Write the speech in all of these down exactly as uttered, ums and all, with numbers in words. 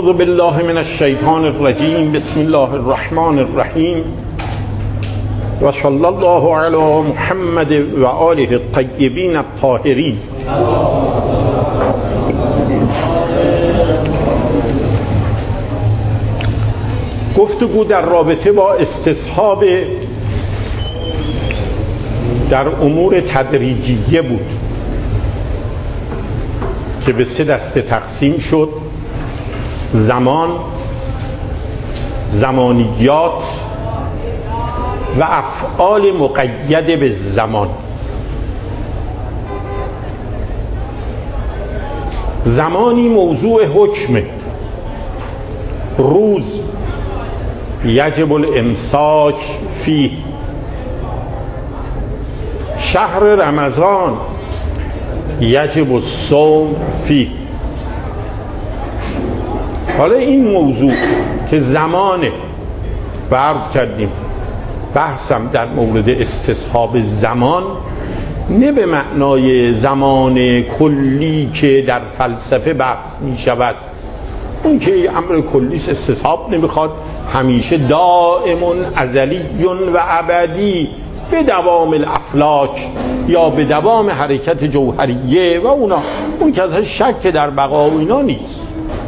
اعوذ بالله من الشیطان الرجیم. بسم الله الرحمن الرحیم و صلی الله علی محمد و آله الطیبین الطاهرین. گفتگو در رابطه با استصحاب در امور تدریجیه بود که به سه دسته تقسیم شد: زمان، زمانیات و افعال مقید به زمان. زمانی موضوع حکمه. روز یجب الامساک فیه، شهر رمضان یجب الصوم فیه. حالا این موضوع که زمانه و عرض کردیم بحثم در مورد استصحاب زمان نه به معنای زمان کلی که در فلسفه بحث می شود، اون که امر کلی استصحاب نمیخواد، همیشه دائم ازلی و ابدی به دوام الافلاک یا به دوام حرکت جوهریه و اونا، اون که از شک در بقا و اینا نیست.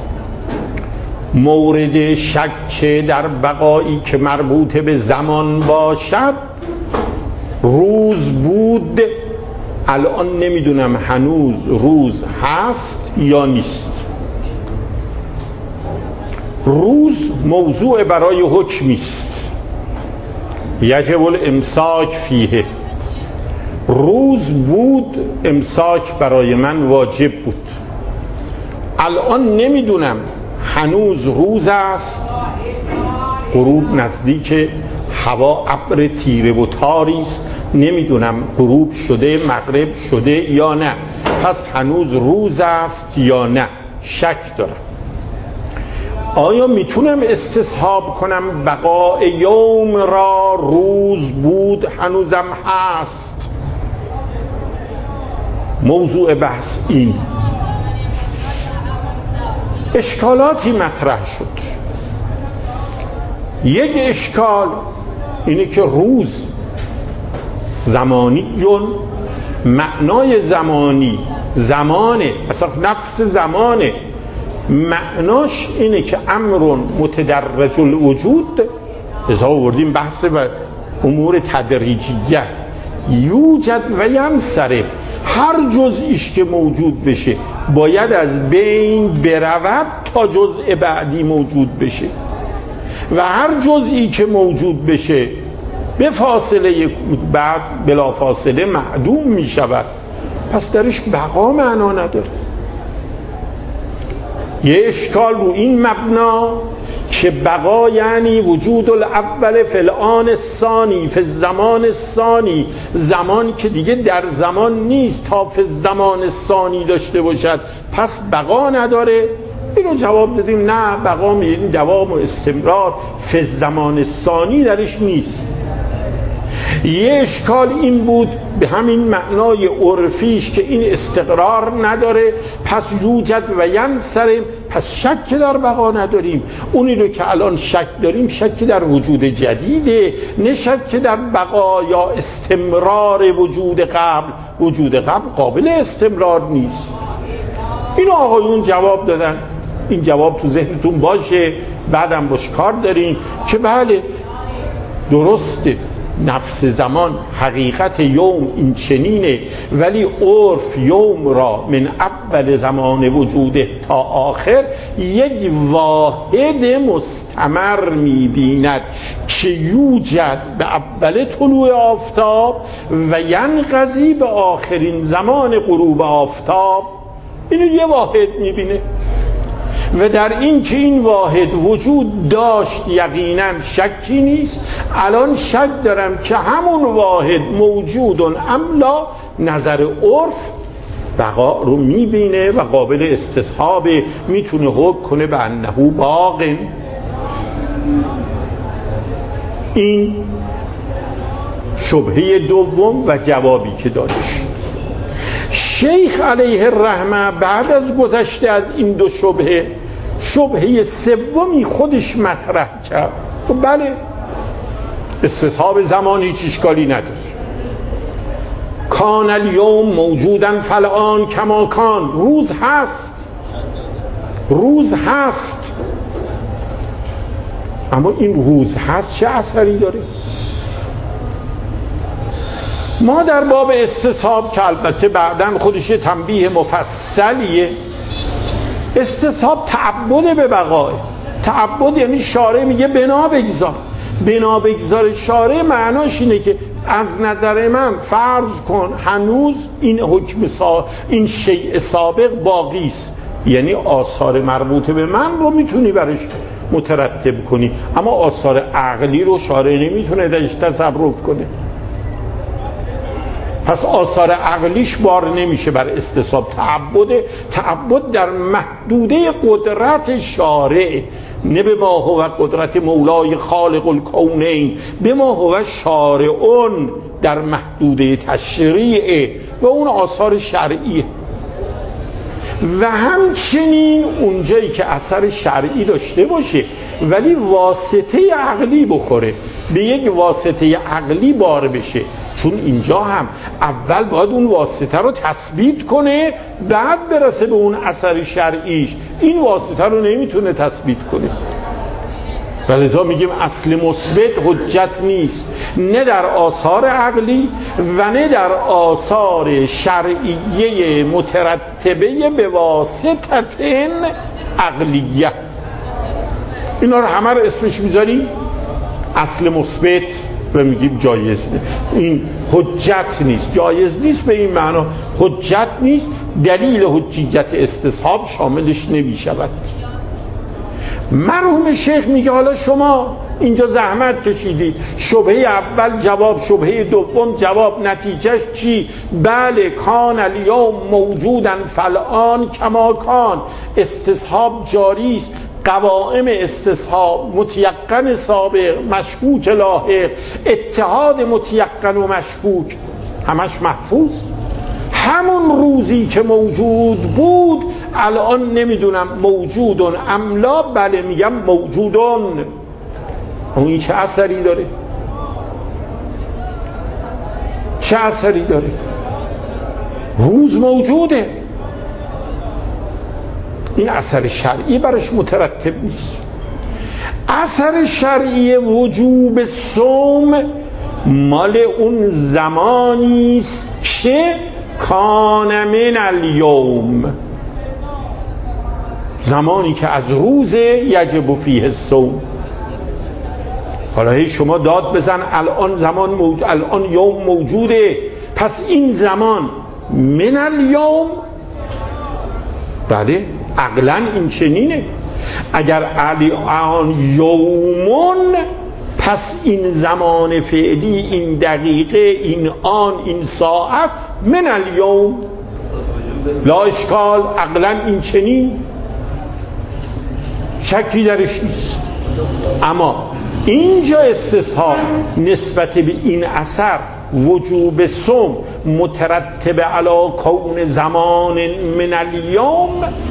مورد شک در بقایی که مربوط به زمان باشد روز بود. الان نمیدونم هنوز روز هست یا نیست. روز موضوع برای حکمی است، یجب الامساک فیه. روز بود، امساک برای من واجب بود. الان نمیدونم هنوز روز است، غروب نزدیک، هوا ابر تیره و تاری است، نمیدونم غروب شده مغرب شده یا نه، پس هنوز روز است یا نه، شک دارم. آیا میتونم استصحاب کنم بقای یوم را؟ روز بود، هنوزم هست. موضوع بحث این. اشکالاتی مطرح شد. یک اشکال اینه که روز زمانیون، معنای زمانی زمانه، اصلا نفس زمانه، معناش اینه که امر متدرج الوجود. از آوردیم بحث و امور تدریجیه، یوجد و ینصرف. هر جزئیش که موجود بشه باید از بین برود تا جزء بعدی موجود بشه و هر جزئی که موجود بشه به فاصله بعد بلا فاصله معدوم می شود. پس درش بقا معنا نداره. یه اشکال رو این مبنا که بقا یعنی وجود الاول فی الآن الثانی فی الزمان الثانی، زمان که دیگه در زمان نیست تا فی الزمان الثانی داشته باشد، پس بقا نداره. اینو جواب دادیم نه، بقا میگیم دوام و استمرار، فی الزمان الثانی درش نیست. یه اشکال این بود به همین معنای عرفیش که این استقرار نداره، پس یوجد و ینصرف، پس شک در بقا نداریم. اونی رو که الان شک داریم شک در وجود جدیده، نه شک در بقا یا استمرار وجود قبل. وجود قبل قابل استمرار نیست. اینو آقایون جواب دادن. این جواب تو ذهنتون باشه، بعدم باش کار دارین که بله درسته، نفس زمان حقیقت یوم این چنینه، ولی عرف یوم را من اول زمان وجوده تا آخر یک واحد مستمر میبیند که یوجد به اول طلوع آفتاب و ینقضی به آخرین زمان غروب آفتاب. اینو یه واحد میبینه و در این که این واحد وجود داشت یقینا شکی نیست. الان شک دارم که همون واحد موجودن املا، نظر عرف بقا رو میبینه و قابل استصحاب، میتونه حکم کنه به انه باق. این شبهه دوم و جوابی که داده شد. شیخ علیه الرحمه بعد از گذشته از این دو شبهه شبهه سومی خودش مطرح کرد. بله استصحاب زمان هیچ اشکالی نداره. کان الیوم موجودن فالآن کما کان، روز هست، روز هست، اما این روز هست چه اثری داره؟ ما در باب استصحاب که البته بعداً خودش تنبیه مفصلیه، استصحاب تعبد به بقای. تعبد یعنی شارع میگه بنا بگذار، بنا بگذار شارع معناش اینه که از نظر من فرض کن هنوز این حکم سا... این شیء سابق باقی است، یعنی آثار مربوطه به من رو میتونی برش مترتب کنی، اما آثار عقلی رو شارع نمیتونه درش تصرف کنه. پس آثار عقلیش بار نمیشه بر استصحاب. تعبد تعبد در محدوده قدرت شارع، نه به ما هو قدرت مولای خالق الکونین، به ما هو شارعون، در محدوده تشریعه و اون آثار شرعیه. و همچنین اونجایی که اثر شرعی داشته باشه ولی واسطه عقلی بخوره، به یک واسطه عقلی بار بشه، چون اینجا هم اول باید اون واسطه رو تثبیت کنه بعد برسه به اون اثر شرعیش. این واسطه رو نمیتونه تثبیت کنه، ولذا میگیم اصل مثبت حجت نیست، نه در آثار عقلی و نه در آثار شرعیه مترتبه به واسطه عقلیه. اینا رو همه رو اسمش میذاریم اصل مثبت و میگیم جایز نیست. این حجت نیست، جایز نیست به این معنا، حجت نیست، دلیل حجیت استصحاب شاملش نمیشود. مرحوم شیخ میگه حالا شما اینجا زحمت کشیدید، شبهه اول جواب، شبهه دوم جواب، نتیجهش چی؟ بله کان الیوم موجودن فالآن کما کان، استصحاب جاری است، قوائم استصحاب متیقن سابق، مشکوک لاحق، اتحاد متیقن و مشکوک همش محفوظ. همون روزی که موجود بود الان نمیدونم موجودون املا، بله میگم موجودون. اون چه اثری داره؟ چه اثری داره؟ روز موجوده، این اثر شرعی برش مترتب نیست. اثر شرعی وجوب صوم مال اون زمانی است که کان من الیوم، زمانی که از روز یجب فیه الصوم. حالا هی شما داد بزن الان زمان موجود، الان یوم موجوده، پس این زمان من الیوم. بله عقلا این چنینه، اگر الان یومون پس این زمان فعلی، این دقیقه، این آن، این ساعت من الیوم، لا اشکال، عقلا این چنین، شکی درش نیست. اما اینجا استصحاب نسبت به این اثر وجوب صوم مترتب علی کون زمان من الیوم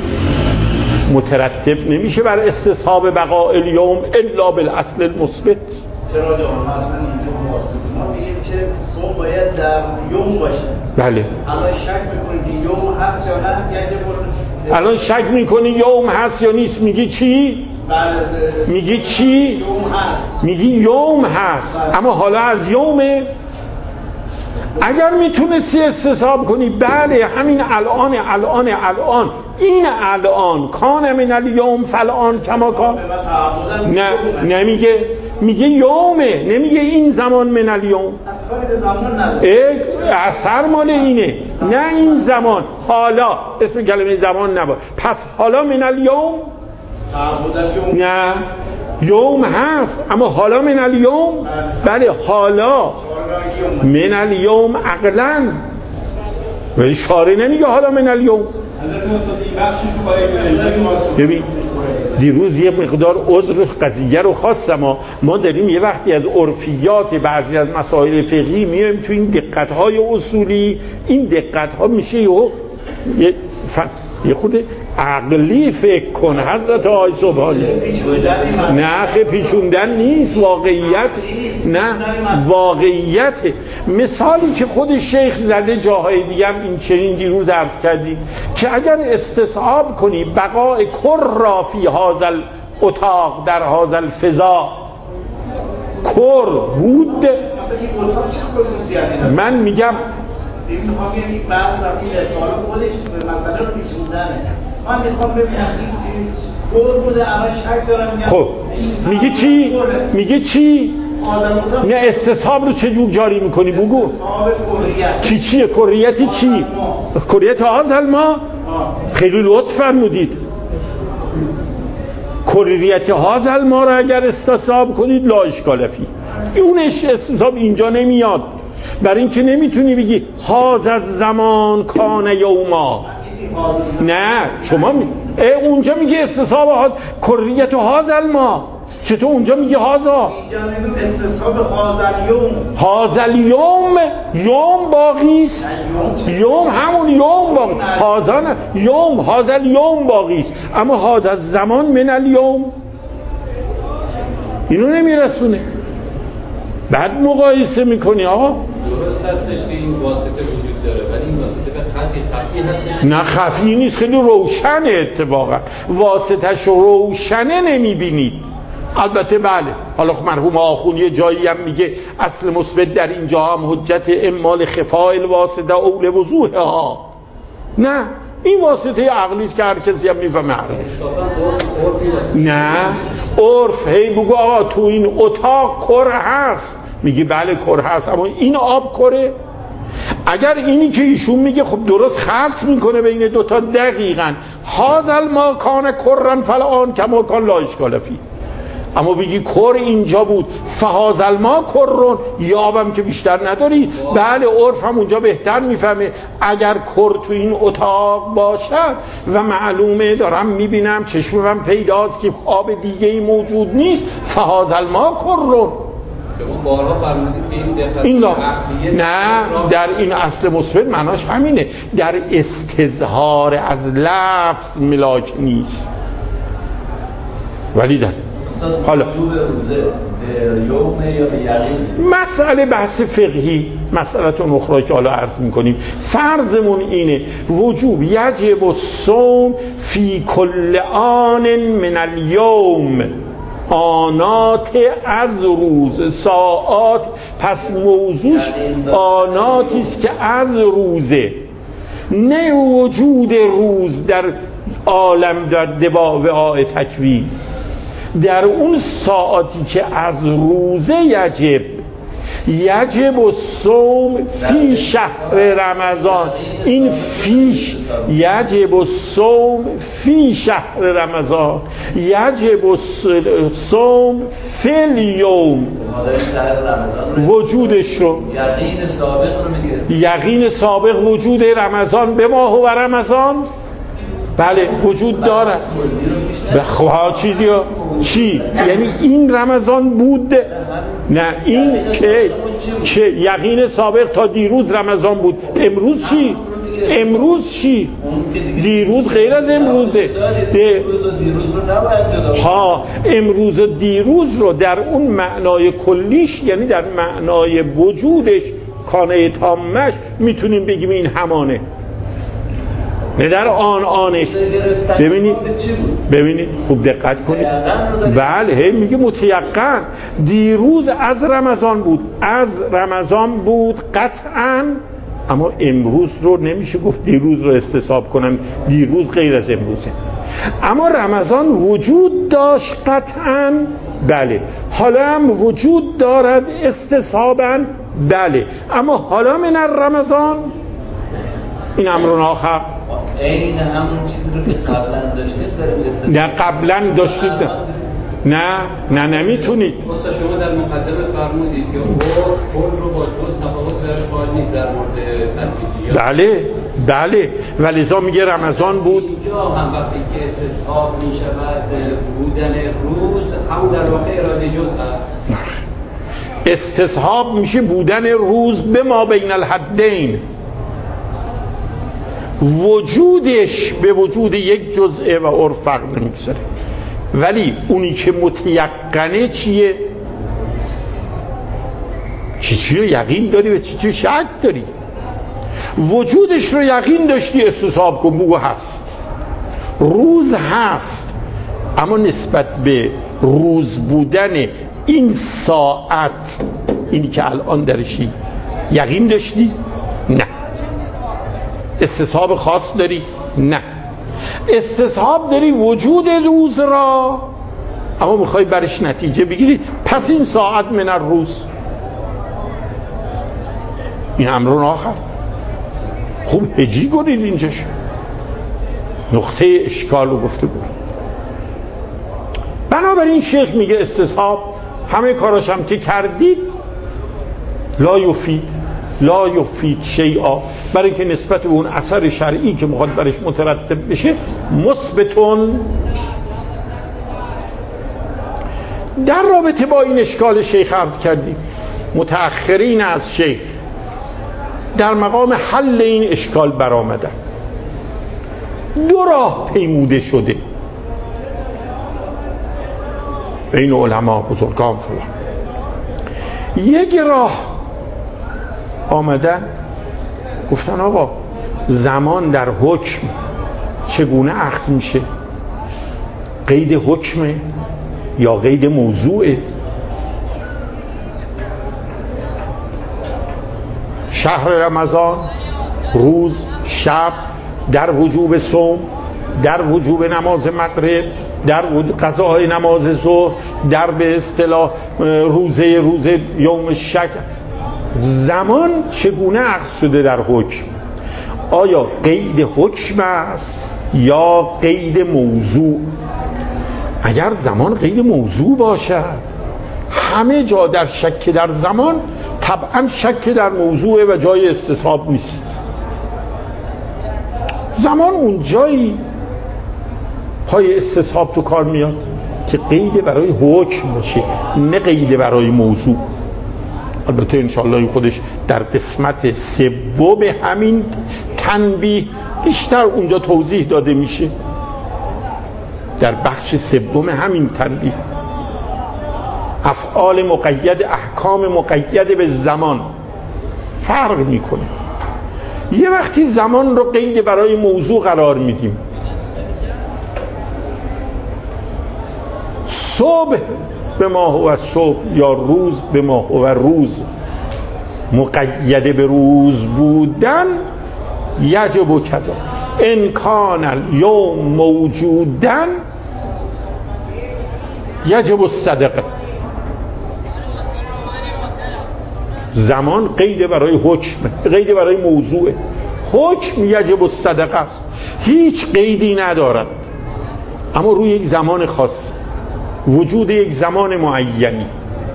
مترتب نمیشه بر استصحاب بقاء الیوم الا بالاصل المثبت. چرا جان اصلا اینجا واسطه ما میگیم که صوم باید در یوم باشه. بله الان شک میکنی یوم هست یا نه؟ یجب الان شک میکنی یوم هست یا نیست؟ میگی چی؟ بله میگی چی؟ یوم هست. میگی یوم هست، اما حالا از یومه. اگر میتونستی استصحاب کنی بله همین الان الان الان این الان کان من الیوم فالآن کما کان. نه نمیگه، میگه یومه، نمیگه این زمان من الیوم. اثر مال اینه، نه این زمان. حالا اسم کلمه زمان نبا، پس حالا من الیوم نه یوم هست، اما حالا من الیوم. بله حالا من الیوم عقلا، ولی شارع نمیگه حالا من الیوم. ببین دیروز یه مقدار عذر قضیه رو خواستم، ما ما داریم یه وقتی از عرفیات بعضی از مسائل فقهی میایم تو این دقت‌های اصولی، این دقت‌ها میشه یه یه خود عقلی فکر کن حضرت آقای سبحانی. نه خیلی پیچوندن نیست، واقعیت نه واقعیت. مثالی که خود شیخ زده جاهای دیگه هم این چنین دیروز عرض کردیم که اگر استصحاب کنی بقای کر را فی هذا اتاق در هذا الفضا، کر بود. من میگم این میخوام یعنی بعض وقتی رساله خودش مسئله رو پیچوندنه. من میخوام ببینم این کور بوده الان شک دارم میگم خب میگه چی؟ میگه چی؟ نه استصحاب رو چجور جاری میکنی بگو. استصحاب کریت چی چیه؟ کریتی چی؟ کریت هازل ما؟ خیلی لطف فرمودید. کریت هازل ما رو اگر استصحاب کنید لا اشکال فی. اونش استصحاب اینجا نمیاد، برای اینکه نمیتونی بگی هاز از زمان کان یوما. نه شما می... اونجا میگه استصحاب ها... کریت هازل ما، چطور اونجا میگه هازا؟ اینجا میگه استصحاب هازل یوم. هازل یوم، یوم باقیست. یوم همون یوم باقی، هازا نه یوم، هازل یوم باقیست، اما هاز از زمان من الیوم اینو نمیرسونه. بعد مقایسه میکنی آقا درست هستش که این واسطه وجود داره، ولی این واسطه به قطعی خفی هستش. نه خفی نیست، خیلی روشنه. اتفاقا واسطش روشنه نمیبینید. البته بله، حالا مرحوم آخوند یه جایی هم میگه اصل مثبت در اینجا هم حجت امال خفای الواسطه اول وضوح ها. نه این واسطه عقلی است که هر کسی هم میفهمه عقلیست. نه عرف هی بگو آقا تو این اتاق کره هست، میگی بله کره هست، اما این آب کره. اگر اینی که ایشون میگه خب درست خلط میکنه بین دوتا دقیقاً، هازل ما کان کرن فلان کما کان لا اشکال فی. اما بگی کر اینجا بود فهازل ما کرون، یابم که بیشتر نداری. بله عرف هم اونجا بهتر میفهمه. اگر کر تو این اتاق باشد و معلومه دارم میبینم چشمم پیداست که خواب دیگه ای موجود نیست، فهازل ما کرون. شما بارها فرمودید که این دقت این لا... نه در این اصل مثبت معناش همینه، در استظهار از لفظ ملاک نیست، ولی در حالا مسئله بحث فقهی، مسئله اخرى که حالا عرض میکنیم. فرضمون اینه وجوب یجب الصوم فی کل آن من الیوم، آنات از روز، ساعات، پس موضوعش آناتی است که از روزه، نه وجود روز در عالم در دواوع تکوین. در اون ساعاتی که از روزه یجب یجب الصوم فی شهر رمضان، این فیش یجب الصوم فی شهر رمضان، یجب الصوم فی الیوم، وجودش رو یقین سابق رو میگه، یقین سابق وجود رمضان به ماه و رمضان بله وجود داره. بخواه چی دیا؟ چی؟ یعنی این رمضان بود؟ نه این که که یقین سابق تا دیروز رمضان بود. امروز چی؟ امروز چی؟ دیروز غیر از امروزه. ها امروز و دیروز رو در اون معنای کلیش، یعنی در معنای وجودش کانه تامش میتونیم بگیم این همانه، نه در آن آنش. ببینید ببینید خوب دقت کنید. بله هی میگه متیقن دیروز از رمضان بود، از رمضان بود قطعا، اما امروز رو نمیشه گفت دیروز رو استصحاب کنم، دیروز غیر از امروزه. اما رمضان وجود داشت قطعا، بله. حالا هم وجود دارد استصحابا، بله. اما حالا من رمضان این امر آخر این همون چیزی رو که قبلا داشتید داریم استفاده. نه قبلا داشتید نه نه نمیتونید. استاد شما در مقدمه فرمودید که کل رو با جز تفاوت درش قائل نیست در مورد نتیجه. بله بله ولذا میگه رمضان بود. اینجا هم وقتی که استصحاب میشود بودن روز همون در واقع اراده جز هست. استصحاب میشه بودن روز به ما بین الحدین، وجودش به وجود یک جزءه و عرف فرق نمیگذاره، ولی اونی که متیقنه چیه؟ چی چی رو یقین داری و چی چی شک داری؟ وجودش رو یقین داشتی، استصحاب کن بگو هست، روز هست، اما نسبت به روز بودن این ساعت، اینی که الان درشی، یقین داشتی؟ نه. استصحاب خاص داری؟ نه. استصحاب داری وجود روز را، اما میخوای برش نتیجه بگیری، پس این ساعت من الروز، این امرون آخر. خوب هجی کنید اینجاش، نقطه اشکال رو گفته بود. بنابراین شیخ میگه استصحاب همه کاراش هم که کردید لا یفید لا یفید شیئا، برای که نسبت به اون اثر شرعی که میخواد برش مترتب بشه مثبتون. در رابطه با این اشکال شیخ عرض کردیم، متأخرین از شیخ در مقام حل این اشکال برآمدن. دو راه پیموده شده بین علما بزرگان فلان. یک راه آمدن گفتن آقا زمان در حکم چگونه اخذ میشه؟ قید حکمه یا قید موضوعه؟ شهر رمضان، روز، شب، در وجوب صوم، در وجوب نماز مغرب، در وجوب قضای نماز ظهر، در به اصطلاح روزه روزه یوم شک. زمان چگونه اخذ شده در حکم؟ آیا قید حکم است یا قید موضوع؟ اگر زمان قید موضوع باشد، همه جا در شک در زمان، طبعا شک در موضوع و جای استصحاب نیست. زمان اون جایی پای استصحاب تو کار میاد که قید برای حکم باشه، نه قید برای موضوع. البته انشاءالله خودش در قسمت سوم همین تنبیه بیشتر اونجا توضیح داده میشه، در بخش سوم همین تنبیه. افعال مقید، احکام مقید به زمان فرق میکنه. یه وقتی زمان رو قید برای موضوع قرار میدیم، صبح به ما هو صبح یا روز به ما هو روز، مقید به روز بودن، یجب کذا ان کان الیوم موجودن یجب الصدقه. زمان قید برای حکم، قید برای موضوع. حکم یجب الصدقه است، هیچ قیدی ندارد، اما روی یک زمان خاص، وجود یک زمان معینی.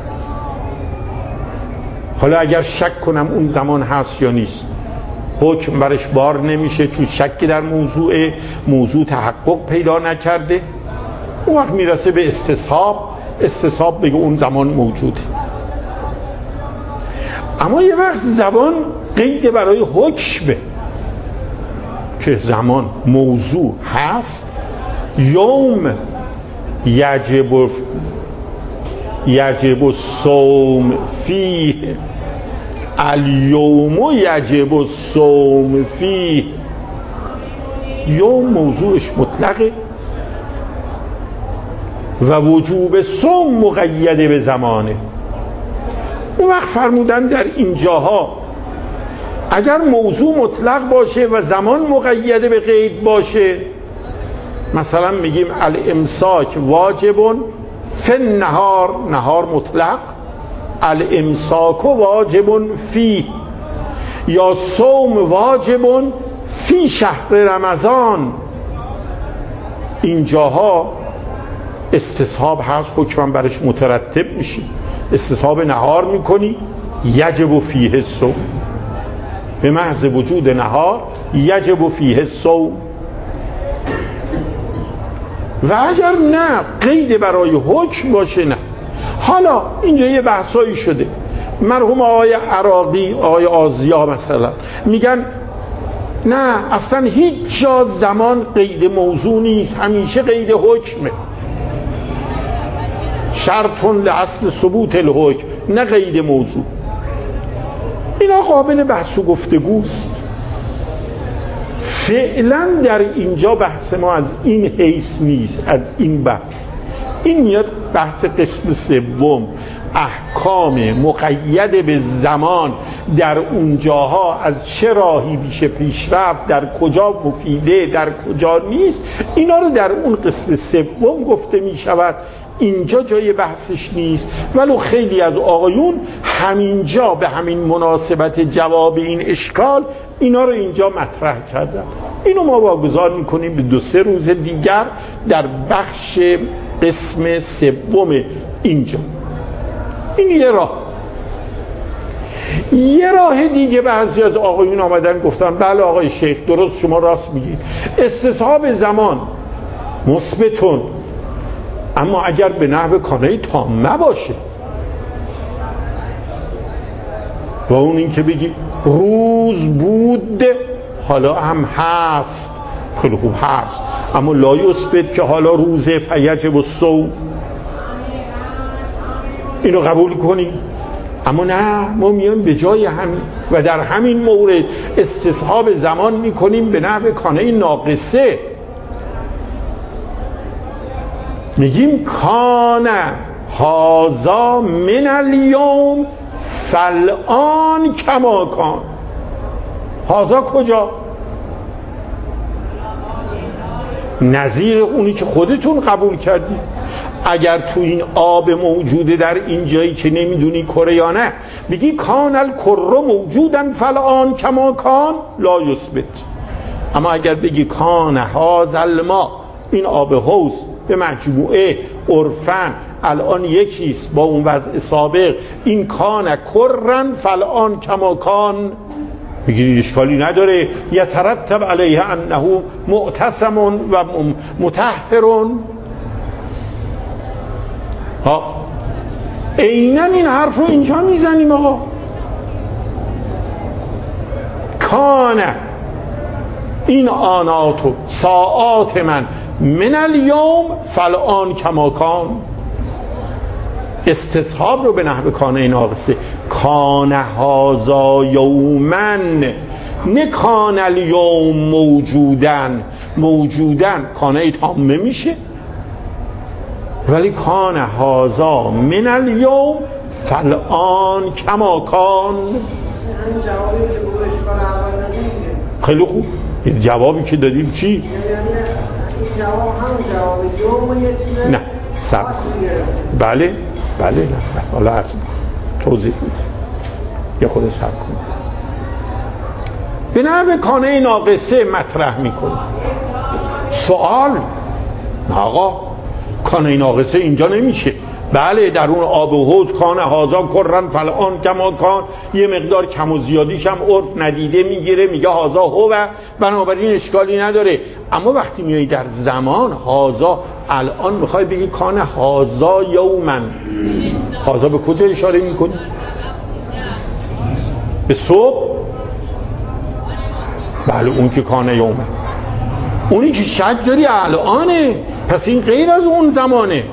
حالا اگر شک کنم اون زمان هست یا نیست، حکم برش بار نمیشه، چون شک در موضوع موضوع تحقق پیدا نکرده. اون وقت میرسه به استصحاب، استصحاب بگه اون زمان موجوده. اما یه وقت زمان قید برای حکمه که زمان موضوع هست، یوم یجب یجب الصوم فیه، الیوم یجب الصوم فیه. یوم موضوعش مطلقه و وجوب صوم مقید به زمانه. اون وقت فرمودن در این جاها اگر موضوع مطلق باشه و زمان مقید به قید باشه، مثلا میگیم الامساک واجبون فی النهار، نهار مطلق، الامساک واجبون فی، یا صوم واجبون فی شهر رمضان. این جاها استصحاب هست، حکم برش مترتب میشه. استصحاب نهار میکنی، یجب فیه الصوم، به محض وجود نهار یجب فیه الصوم. و اگر نه قید برای حکم باشه نه. حالا اینجا یه بحثایی شده. مرحوم آقای عراقی، آقای آزیا مثلا میگن نه اصلا هیچ جا زمان قید موضوع نیست، همیشه قید حکمه. شرطون لأصل ثبوت الحکم، نه قید موضوع. اینا قابل بحث و گفتگوست. فعلا در اینجا بحث ما از این حیث نیست، از این بحث. این میاد بحث قسم سوم، احکام مقید به زمان در اونجاها از چه راهی میشه پیشرفت، در کجا مفیده، در کجا نیست. اینا رو در اون قسم سوم گفته میشود، اینجا جای بحثش نیست. ولو خیلی از آقایون همینجا به همین مناسبت جواب این اشکال اینا رو اینجا مطرح کردن. اینو ما واگذار میکنیم به دو سه روز دیگر در بخش قسم سوم اینجا. این یه راه. یه راه دیگه بعضی از آقایون آمدن گفتن بله آقای شیخ درست شما راست میگید، استصحاب زمان مثبتون، اما اگر به نحو کانه تامه باشه، و اون این که بگی روز بود حالا هم هست، خیلی خوب هست، اما لا یثبت که حالا روزه فیجب الصوم، اینو قبول کنیم. اما نه، ما میایم به جای همین و در همین مورد استصحاب زمان میکنیم به نحو کانه ناقصه. میگیم کان هازا من الیوم فالآن کما کان. هازا کجا؟ نظیر اونی که خودتون قبول کردید. اگر تو این آب موجوده در این جایی که نمیدونی کره یا نه، بگی کان الکره موجودن فالآن کما کان لا یثبت. اما اگر بگی کان هازا الماء، این آب حوض به مجموعه عرفن الان یکیست با اون وضع سابق، این کان کرن فالآن کما کان، میگید اشکالی نداره، یترتب علیه انه معتصم و مطهر. ها عیناً این حرف رو اینجا میزنیم آقا. کان این آنات و ساعات من من الیوم فالآن کما کان. استصحاب رو به نحو کانه ناقصه، کان هازا یومن، نه کان الیوم موجودن. موجودن کانه تامه میشه، ولی کان هازا من الیوم فالآن کما کان. خیلی خوب، این جوابی که دادیم چی؟ این جواب هم جواب یوم یه چیزه نه سب بله بله نه حالا عرض میکنم توضیح میده یه خود سب کن. به نحو کانه ناقصه مطرح میکنه سوال. نه آقا کانه ناقصه اینجا نمیشه. بله در اون آب و حوض کان هازا کرن فالآن کما کان، یه مقدار کم و زیادیش هم عرف ندیده میگیره، میگه هازا هو، بنابراین اشکالی نداره. اما وقتی میایی در زمان هازا، الان میخوای بگی کان هازا یومن، هازا به کجا اشاره میکنی؟ به صبح؟ بله اون که کان یومن، اونی که شک داری الانه، پس این غیر از اون زمانه.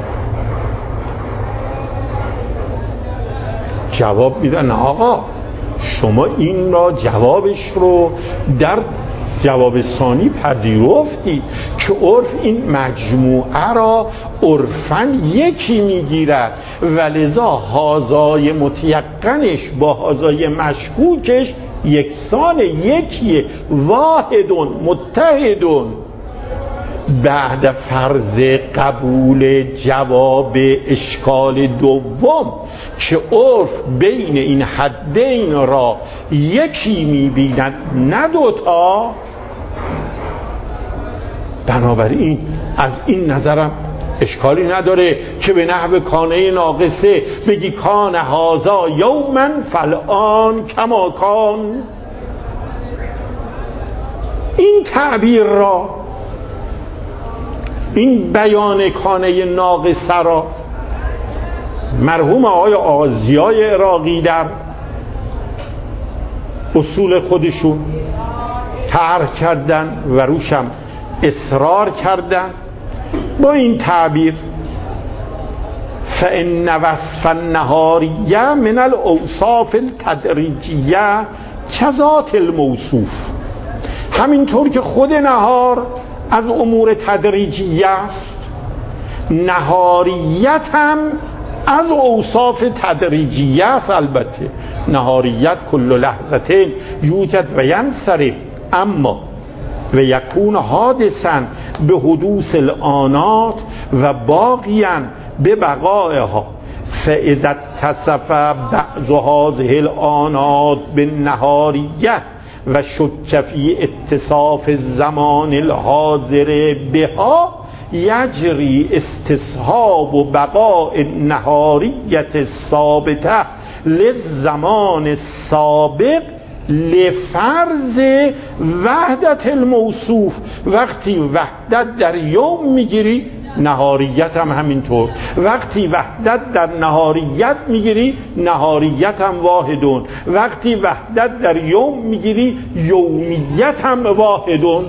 جواب میدن آقا شما این را جوابش رو در جواب ثانی پذیرفتی که عرف این مجموعه را عرفن یکی میگیرد و لذا هازای متیقنش با هازای مشکوکش یکسان، یکیه، واحدون متحدون. بعد فرض قبول جواب اشکال دوم که عرف بین این حدین را یکی میبیند نه دوتا، بنابراین از این نظرم اشکالی نداره که به نحو کانه ناقصه بگی کان هازا یومن فالآن کما کان. این تعبیر را، این بیان کانه ناقصه را مرحوم آقای آزیای عراقی در اصول خودشون طرح کردن و روشم اصرار کردن با این تعبیر فإن وصف النهاریه من الاوصاف التدریجیه کذات الموصوف. همینطور که خود نهار از امور تدریجیه است، نهاریت هم از اوصاف تدریجیه است. البته نهاریت کل لحظتین یوجد و ینصرف، اما و یکون حادثا به حدوث الآنات و باقیا به بقائها، فاذا اتصف بعض هذه الآنات بالنهاریه و شک فی اتصاف الزمان الحاضر بها یجری استصحاب و بقاء النهاریت الثابته للزمان السابق لفرض وحدت الموصوف. وقتی وحدت در یوم میگیری نهاریت هم همینطور، وقتی وحدت در نهاریت میگیری نهاریت هم واحدون، وقتی وحدت در یوم میگیری یومیت هم واحدون.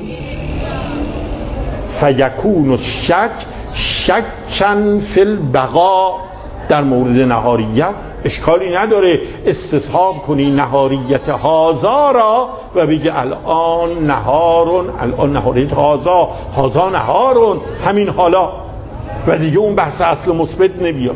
فیکون الشک شکن فی البقاء. در مورد نهاریت اشکالی نداره استصحاب کنی نهاریت هازا را و بگی الان نهارون، الان نهاریت هازا، هازا نهارون، همین حالا، و دیگه اون بحث اصل مثبت نمیاد.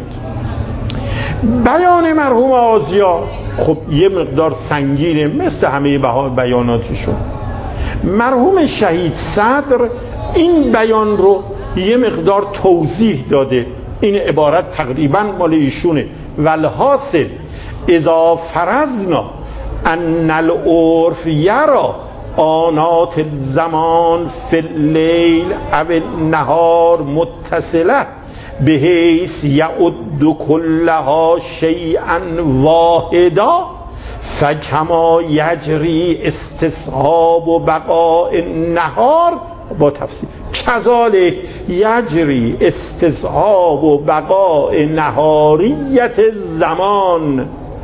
بیان مرحوم آزیا خب یه مقدار سنگینه مثل همه بیاناتشون. مرحوم شهید صدر این بیان رو یه مقدار توضیح داده، این عبارت تقریبا مال ایشونه. والحاصل اذا فرضنا ان العرف یرا آنات الزمان فی اللیل او النهار متصله بحیث یعد کلها شیئا واحدا فکما یجری استصحاب و بقاء النهار با تفسیر کذالک یجری استصحاب و بقاء نهاریت الزمان.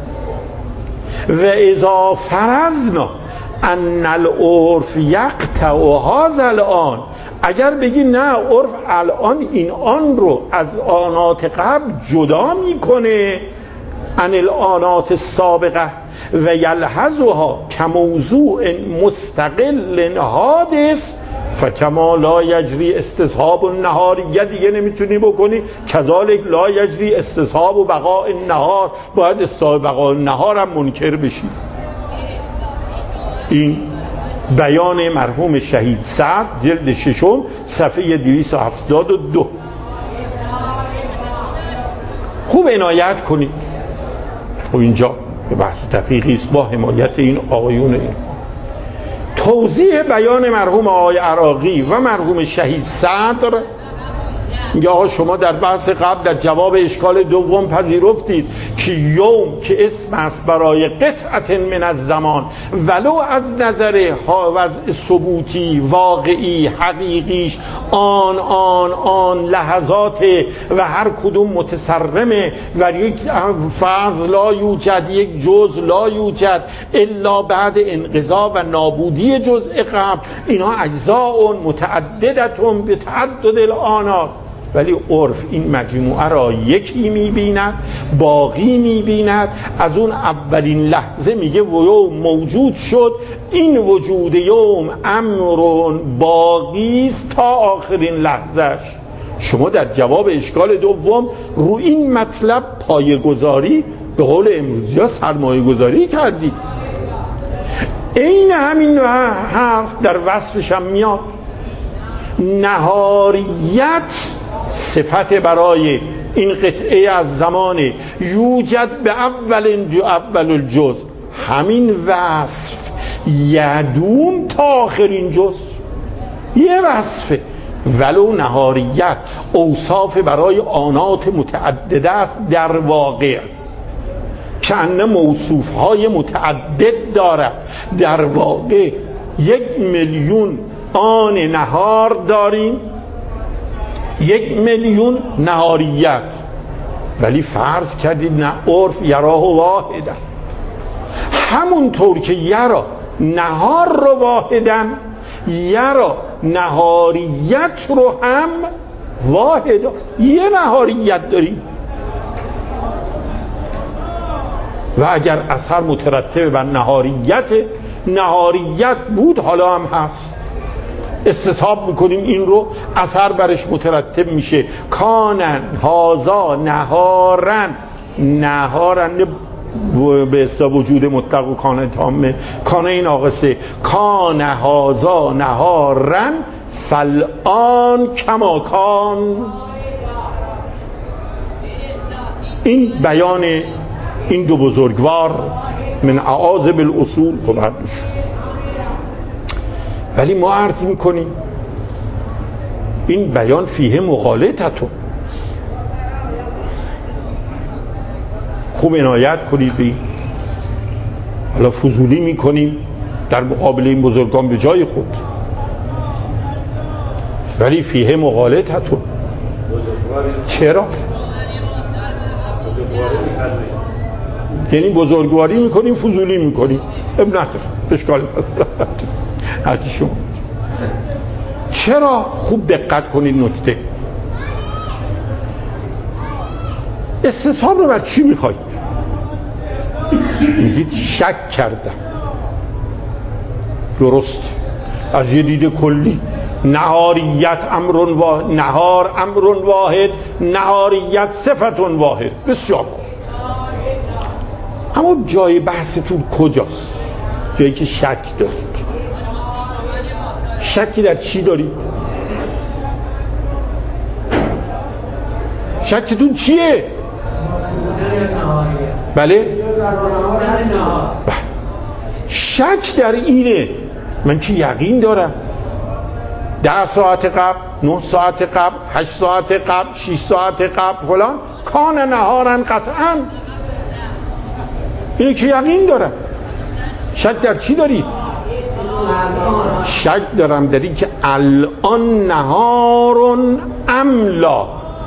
و اذا فرضنا ان العرف یقطع هذا الان، اگر بگی نه عرف الان این آن رو از آنات قبل جدا میکنه عن الآنات السابقه و یلحظها کموضوع مستقل حادث فکما لا یجری استصحاب النهاریه، دیگه نمیتونی بکنی کذالک لا یجری استصحاب و بقاء النهار، باید استصحاب بقاء النهار هم منکر بشی. این بیان مرحوم شهید سعد جلد ششم صفحه دویست و هفتاد و دو. خوب عنایت کنید. خب اینجا به بحث دقیقی است با حمایت این آقایون. این توضیح بیان مرحوم آقای عراقی و مرحوم شهید صدر میگه آقا شما در بحث قبل در جواب اشکال دوم پذیرفتید که یوم که اسم است برای قطعت من الزمان ولو از نظر وضع ثبوتی واقعی حقیقیش آن آن آن لحظات و هر کدوم متصرمه و یک فاز لا یوجد، یک جز لا یوجد الا بعد انقضا و نابودی جزء قبل، اینها اجزاء متعددتون به تعدد الآنات. ولی عرف این مجموعه را یکی میبیند، باقی میبیند، از اون اولین لحظه میگه یوم موجود شد، این وجود یوم امرون باقی است تا آخرین لحظهش. شما در جواب اشکال دوم رو این مطلب پایه‌گذاری به قول امروزی ها سرمایه گذاری کردی. این همین حرف در وصفش هم میاد. نهاریت صفت برای این قطعه از زمان یوجد به اول اول الجز، همین وصف یدوم تا آخرین جز یه وصفه. ولو نهاریت اوصاف برای آنات متعدده است در واقع، چند موصوف های متعدد دارد. در واقع یک میلیون آن نهار داریم، یک میلیون نهاریت، ولی فرض کردید نه عرف یراه واحده. همونطور که یرا نهار رو واحدن یرا نهاریت رو هم واحد. یه نهاریت داریم و اگر اثر مترتب بر نهاریت نهاریت بود حالا هم هست، استصحاب میکنیم این رو، اثر برش مترتب میشه. کانن هازا نهارن، نهارن به اصطلاح وجود مطلق و کانه تامه، کانه ناقصه. کان هازا نهارن فالآن کما کان. این بیان این دو بزرگوار من اعاذب الاصول. خب حدش ولی ما عرض میکنیم این بیان فیه مغالطتون. خوب عنایت کنید به این. حالا فضولی میکنیم در مقابل این بزرگان به جای خود، ولی فیه مغالطتون. چرا؟ یعنی بزرگواری میکنیم فضولی میکنیم، اب نداره، اشکال هرچی شما. چرا؟ خوب دقت کنید نکته. استصحاب رو بر چی میخواید؟ میگید شک کردم. درست، از یه دید کلی نهاریت امرون واحد، نهار امرون واحد، نهاریت صفتون واحد. بسیار خوب. اما جای بحثتون کجاست؟ جایی که شک دارید. شکی در چی دارید؟ شکتون چیه؟ بله؟ شک در اینه من که یقین دارم ده ساعت قبل، نه ساعت قبل، هشت ساعت قبل، شش ساعت قبل فلان کان نهارن قطعا، اینه که یقین دارم. شک در چی دارید؟ شک دارم در این که الان نهارن املا.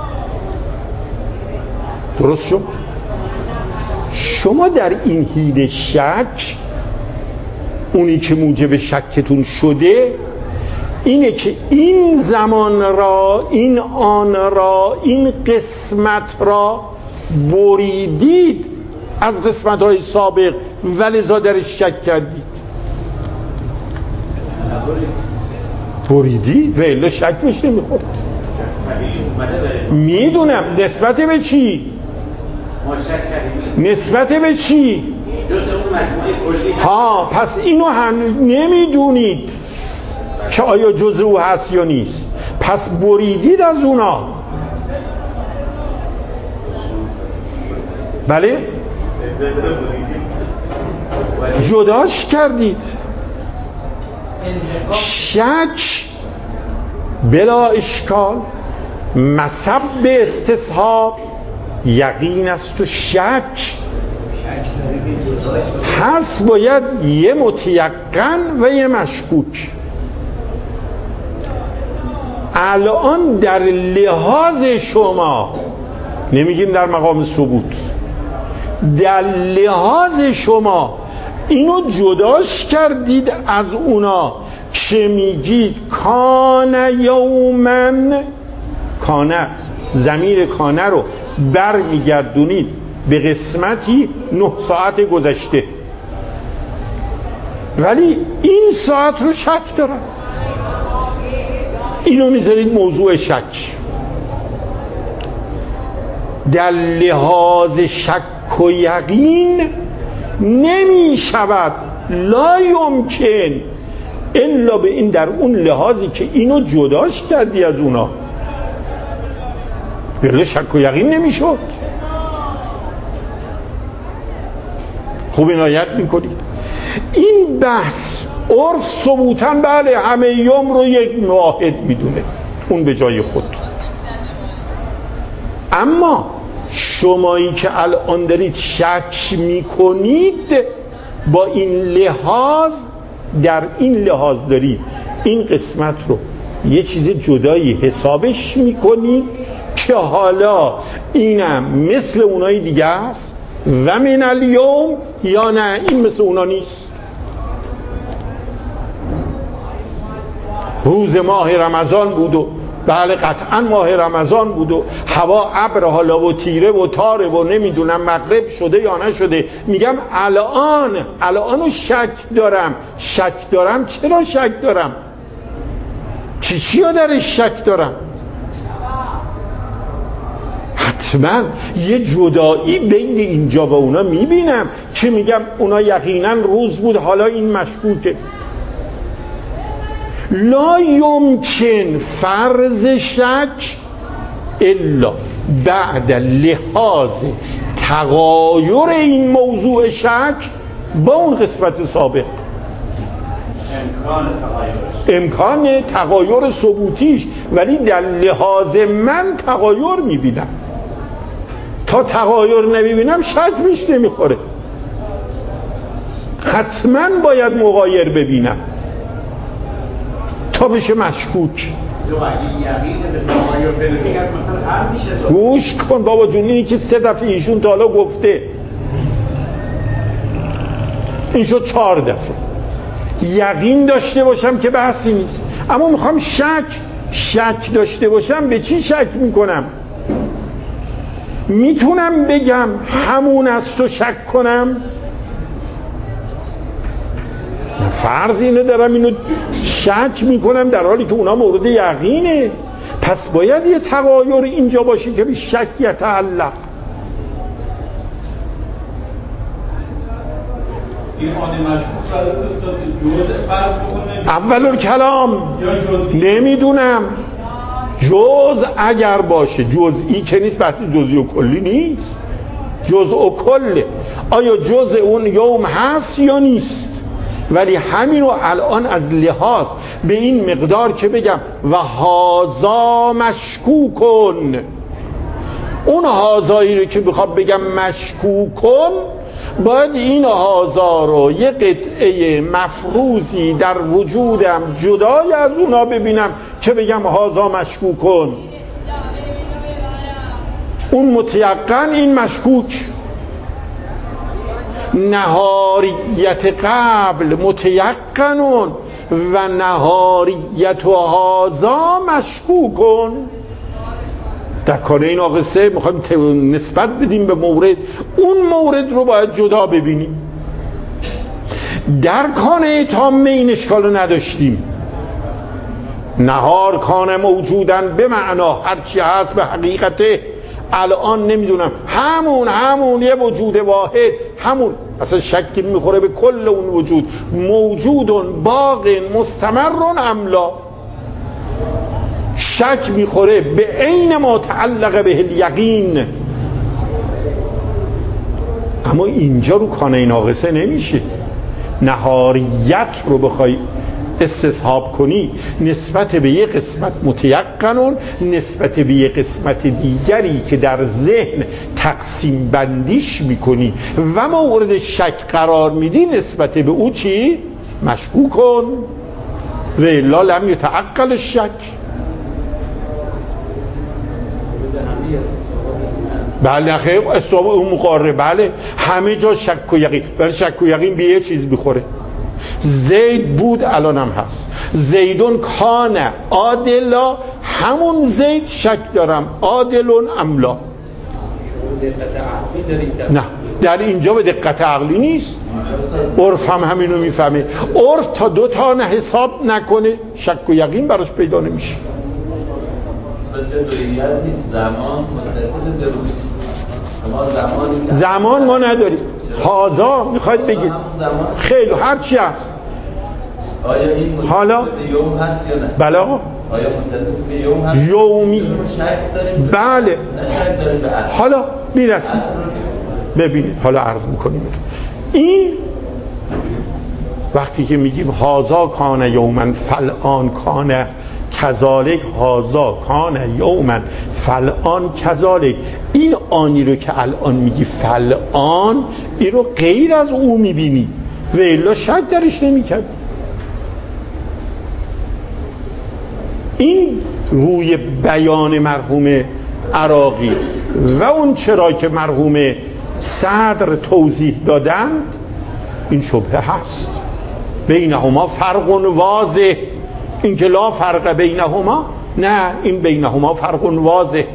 درست شد؟ شما در این حین شک، اونی که موجب شکتون شده اینه که این زمان را، این آن را، این قسمت را بریدید از قسمت‌های سابق ولذا درش شک کردید. بریدید و الا شک بهش نمیخورد. میدونم نسبت به چی؟ نسبت به چی؟ ها، پس اینو هم نمیدونید که آیا جزء او هست یا نیست، پس بریدید از اونا. بله؟ جداش کردید. شک بلا اشکال مصب به استصحاب یقین است و شک پس باید یه متیقن و یه مشکوک. الان در لحاظ شما، نمیگیم در مقام ثبوت، در لحاظ شما اینو جداش کردید از اونا که میگید کان یومن، کانه ضمیر کانه رو بر میگردونید به قسمتی نه ساعت گذشته، ولی این ساعت رو شک دارن، اینو میذارید موضوع شک. در لحاظ شک و یقین نمی شود، لا یمکن الا به این، در اون لحاظی که اینو جداش کردی از اونا، بله شک و یقین نمی شد. خوب عنایت میکنید. این بحث عرف ثبوتاً بله همه یوم رو یک واحد میدونه، اون به جای خود. اما شمایی که الان دارید شک میکنید با این لحاظ، در این لحاظ دارید این قسمت رو یه چیز جدایی حسابش میکنید که حالا اینم مثل اونای دیگه است و من الیوم، یا نه این مثل اونا نیست. روز ماه رمضان بود و بله قطعا ماه رمضان بود و هوا ابر حالا و تیره و تاره و نمیدونم مغرب شده یا نشده. میگم الان الانو شک دارم. شک دارم چرا شک دارم؟ چی چی ها درش شک دارم؟ حتما یه جدایی بین اینجا و اونا میبینم که میگم اونا یقینا روز بود، حالا این مشکوکه. لا یمکن فرض شک الا بعد لحاظ تغایر این موضوع شک با اون قسمت سابق. امکان تغایر ثبوتیش، ولی در لحاظ من تغایر میبینم. تا تغایر نمیبینم شک بیش نمیخوره. حتما باید مغایر ببینم تا بشه مشکوک. گوش کن بابا جون، اینی که سه دفعه ایشون تا حالا گفته، این شد چهار دفعه. یقین داشته باشم که بحثی نیست، اما میخوام شک شک داشته باشم. به چی شک میکنم؟ میتونم بگم همون است و شک کنم؟ فرض اینه دارم اینو شک میکنم در حالی که اونا مورد یقینه. پس باید یه تغایر اینجا باشه که به شک یتعلق. اول کلام نمیدونم جز اگر باشه، جزئی که نیست، بحث جزئی و کلی نیست، جزء و کله. آیا جزء اون یوم هست یا نیست؟ ولی همینو الان از لحاظ به این مقدار که بگم و هازا مشکوکن، اون هازایی رو که بخوام بگم مشکوکن، باید این هازا رو یه قطعه مفروضی در وجودم جدای از اونا ببینم که بگم هازا مشکوکن. اون متیقن این مشکوک. نهاریت قبل متیقنون و نهاریت هازا مشکوکن. در کانه ناقصه میخوایم نسبت بدیم به مورد، اون مورد رو باید جدا ببینیم. در کانه تامه این اشکال رو نداشتیم. نهار کانه موجودن به معنا هرچی هست به حقیقته. الان نمیدونم همون همون یه وجود واحد، همون اصلا شکی میخوره به کل اون وجود، موجودون باق مستمرون املا، شک میخوره به عین ما تعلق به الیقین. اما اینجا رو کانه ناقصه نمیشه. نهاریت رو بخوای استصحاب کنی نسبت به یک قسمت متیقنون، نسبت به یک قسمت دیگری که در ذهن تقسیم بندیش میکنی و مورد شک قرار میدی، نسبت به او چی؟ مشکوکن و الا لم یتعقل الشک. بله خیلی اصحاب اون مقارنه، بله همه جا شک و یقین، ولی شک و یقین به یه چیز میخوره. زید بود الان هم هست، زیدون کان عادلا، همون زید شک دارم عادلون املا. نه در اینجا به دقت عقلی نیست، عرف هم همینو میفهمه. عرف تا دو تا نه حساب نکنه شک و یقین براش پیدا نمیشه. زمان ما نداریم. هازا میخواید بگید خیلی هرچی هست. آیا این حالا یوم هست یا نه؟ بله آقا. آیا متصف به یوم هست؟ یومی. شک داریم؟ بله. نه شک داریم به اصل. حالا میرسیم. ببینید حالا عرض میکنیم این وقتی که میگیم هازا کان یومن فلان کان کذالک، هازا کان یومن فلان کذالک، این آنی رو که الان میگی فلان، این رو غیر از او میبینی و الا شک درش نمیکرد. این روی بیان مرحوم عراقی و اون چرا که مرحوم صدر توضیح دادند این شبهه هست. بینهما فرق واضح اینکه لا فرق بینهما، نه این بینهما فرق واضح،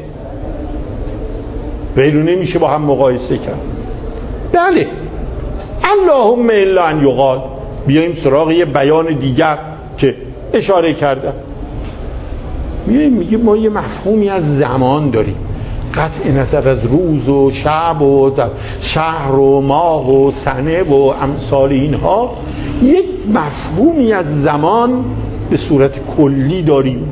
غیرو نمیشه با هم مقایسه کرد. بله اللهم الا ان یقال. بیاییم سراغ یه بیان دیگر که اشاره کردم. میگه ما یه مفهومی از زمان داریم، قطع نظر از روز و شب و شهر و ماه و سنه و امثال اینها، یک مفهومی از زمان به صورت کلی داریم.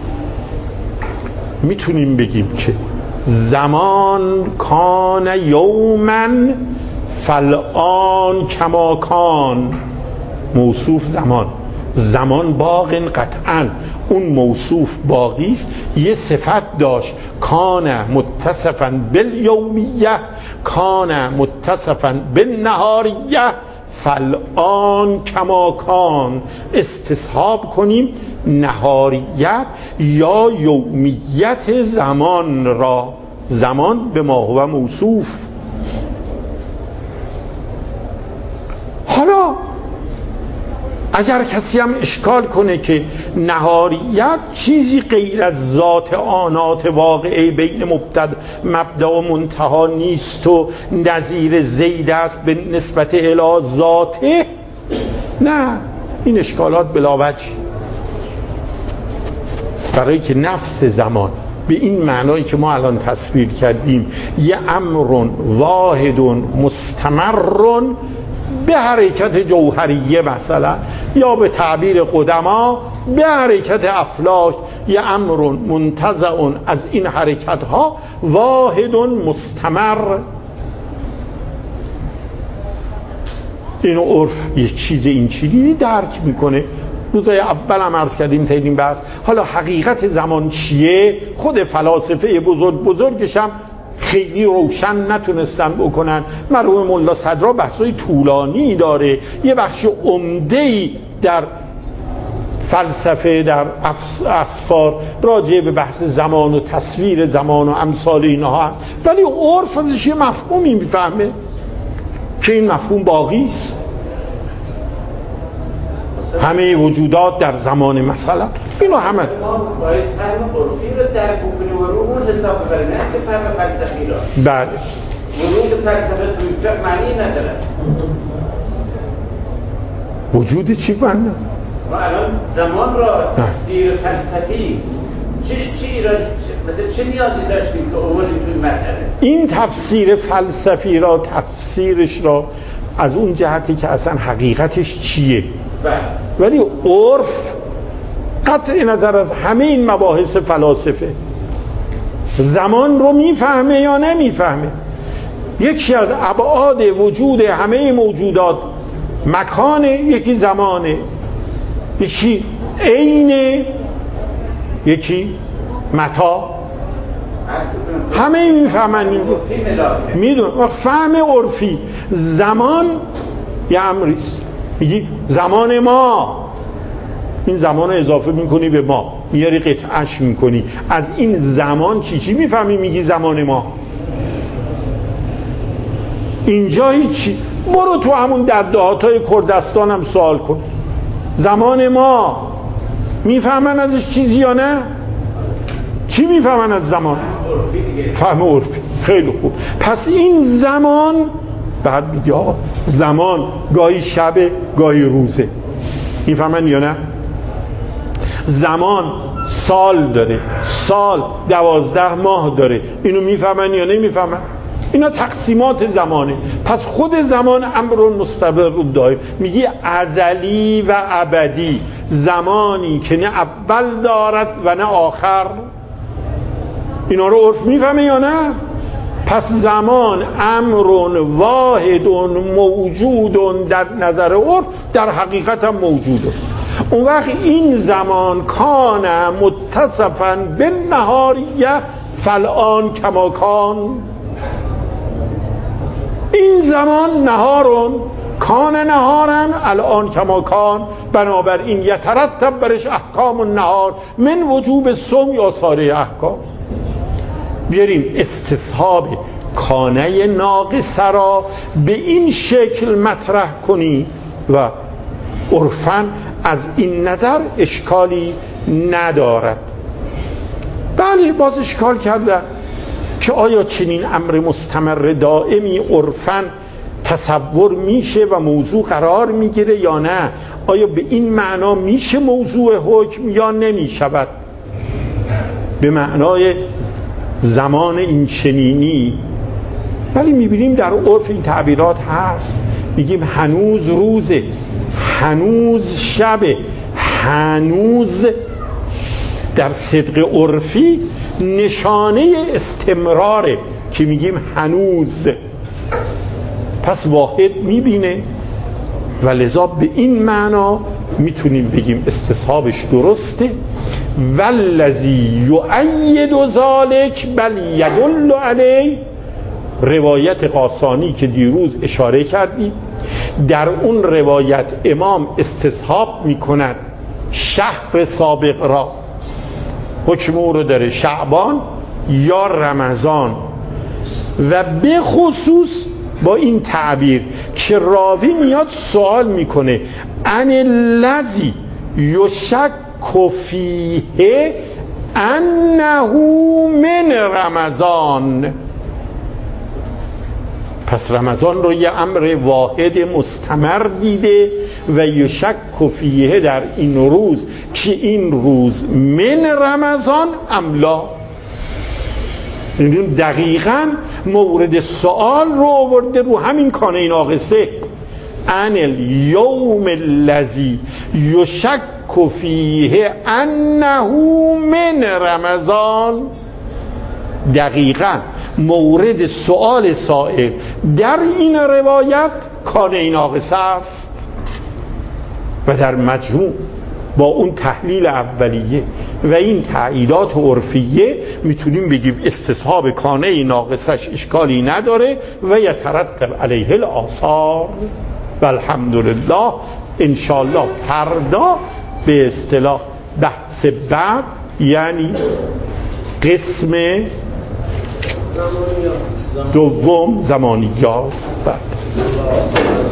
میتونیم بگیم که زمان کان یومن فالآن کما کان. موصوف زمان، زمان باق قطعا، اون موصوف باقی است. یه صفت داشت، کان متصفا بالیومیه، کان متصفا بالنهاریه، فالآن کما کان. استصحاب کنیم نهاریت یا یومیت زمان را، زمان به ما هو موصوف. حالا اگر کسی هم اشکال کنه که نهاریت چیزی غیر از ذات آنات واقعه بین مبتدا مبدا و منتها نیست و نظیر زید است به نسبت الی ذاته، نه، این اشکالات بلا وجه. برای که نفس زمان به این معنایی که ما الان تصویر کردیم، یه امر واحد مستمر به حرکت جوهریه مثلا، یا به تعبیر قدما به حرکت افلاک، یه امر منتزع از این حرکت ها واحد مستمر. اینو عرف یه چیز این چیزی درک میکنه. روزای اول هم عرض کردیم تا این بحث. حالا حقیقت زمان چیه؟ خود فلاسفه بزرگ بزرگش هم خیلی روشن نتونستن بکنن. مرحوم ملا صدرا بحثای طولانی داره، یه بخش عمده‌ای در فلسفه، در اسفار راجع به بحث زمان و تصویر زمان و امثال اینها هست، ولی عرف ازش یه مفهومی میفهمه که این مفهوم باقی است. همه وجودات در زمان مثلا اینو همه ما باید فرم عرفی رو درک کنیم و رو اون حساب ببریم، نه که فرم فلسفی رو. بله وجود فلسفه توی فقه معنی نداره. وجود چی فن نداره؟ ما الان زمان را تفسیر فلسفی چی چی را مثلا چه نیازی داشتیم که آوردیم توی مسئله؟ این تفسیر فلسفی را، تفسیرش را از اون جهتی که اصلا حقیقتش چیه، ولی عرف قطع نظر از همه این مباحث فلاسفه زمان رو میفهمه یا نمیفهمه. یکی از ابعاد وجود همه موجودات مکانه، یکی زمانه، یکی عینه، یکی متا. همه میفهمن این میدون. فهم عرفی زمان یه امریست، میگی زمان ما، این زمان رو اضافه میکنی به ما، میاری قطعش میکنی از این زمان چی چی میفهمی میگی زمان ما. اینجا هیچی. برو تو همون در دهاتای کردستان هم سوال کن، زمان ما میفهمن ازش چیزی یا نه؟ چی میفهمن از زمان؟ فهم عرفی. خیلی خوب. پس این زمان بعد میگه آقا زمان گاهی شبه گاهی روزه، میفهمن یا نه؟ زمان سال داره، سال دوازده ماه داره، اینو میفهمن یا نمیفهمن؟ اینا تقسیمات زمانه. پس خود زمان امر مستمر دایم. میگی ازلی و ابدی، زمانی که نه اول دارد و نه آخر. اینا رو عرف میفهمه یا نه؟ پس زمان امر واحد موجود در نظر عرف، در حقیقت هم موجوده. اون وقت این زمان کان متصفا بالنهاریه فالآن کما کان. این زمان نهارون کان نهارن الان کما کان، بنابراین یترتب برش احکام النهار من وجوب صوم یا سایر احکام. بیاریم استصحاب کانه ناقصه را به این شکل مطرح کنی و عرفاً از این نظر اشکالی ندارد. بله باز اشکال کردن که آیا چنین امر مستمر دائمی عرفاً تصور میشه و موضوع قرار میگیره یا نه؟ آیا به این معنا میشه موضوع حکم یا نمیشود؟ به معنای زمان این چنینی. ولی میبینیم در عرف این تعبیرات هست، میگیم هنوز روزه، هنوز شبه، هنوز در صدق عرفی نشانه استمراره که میگیم هنوز. پس واحد میبینه و لذا به این معنا میتونیم بگیم استصحابش درسته. والذی یؤید ذلک بل یدل علی، روایت قاسانی که دیروز اشاره کردیم، در اون روایت امام استصحاب میکند شهر سابق را، حکم او رو داره شعبان یا رمضان، و به خصوص با این تعبیر که راوی میاد سوال میکنه ان الذی یشک فیه انه من رمضان. پس رمضان رو یه امر واحد مستمر دیده و یشک فیه در این روز که این روز من رمضان املا. دقیقاً مورد سوال رو آورده رو همین کانه ناقصه، ان الیوم الذی یشک فیه انه من رمضان. دقیقاً مورد سوال سائل در این روایت کانه ناقصه است و در مجموع با اون تحلیل اولیه و این تأییدات عرفیه میتونیم بگیم استصحاب کانه ناقصش اشکالی نداره و یترتب علیه الآثار. و الحمدلله انشاءالله فردا به اصطلاح بحث بعد، یعنی قسم دوم زمانیات بعد